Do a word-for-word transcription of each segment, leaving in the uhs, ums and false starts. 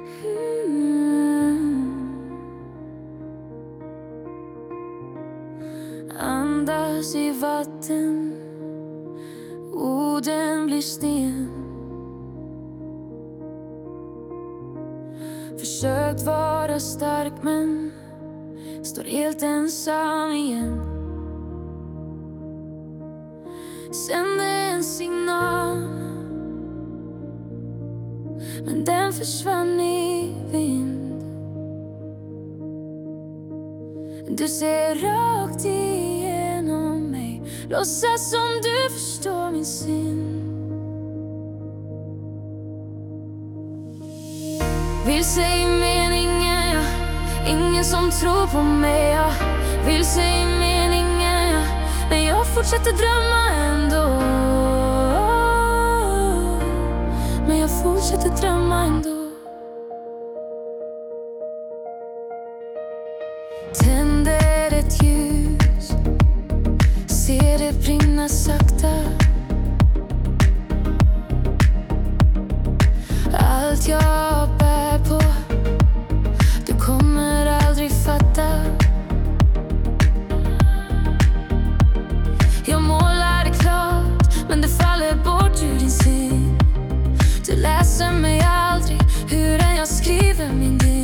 Andas i vatten, orden blir sten. Försökt vara stark men står helt ensam igen. Sände en signal, men den försvann i vind. Du ser rakt igenom mig, låtsas som du förstår min synd. Vill säga meningen, ja. Ingen som tror på mig, ja. Vill säga meningen, ja. Men jag fortsätter drömma ändå. Men jag fortsätter drömma ändå. Tänder ett ljus, ser det brinna sakta. Allt jag bär på, du kommer aldrig fatta. Jag målar det klart, men det faller bort ur din syn. Du läser mig aldrig, hur än jag skriver min dikt.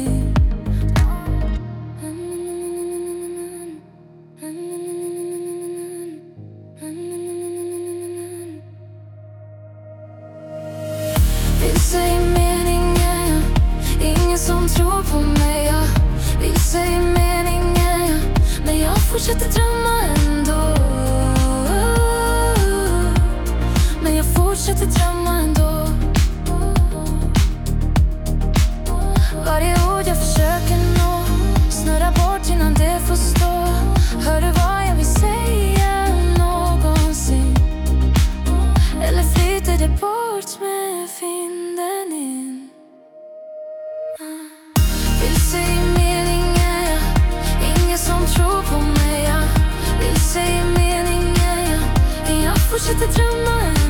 Vill säga meningen, ingen som tror på mig, ja. Vill säga meningen, ja. Men jag fortsätter drömma ändå. Men jag fortsätter drömma ändå. Varje ord jag försöker nå snurrar bort innan det får stå. Hör du vad jag vill säga någonsin? Eller flyter det bort med vinden in? Vill säga meningen, ja. Ingen som tror på mig, ja. Vill säga meningen, ja. Men jag fortsätter drömma.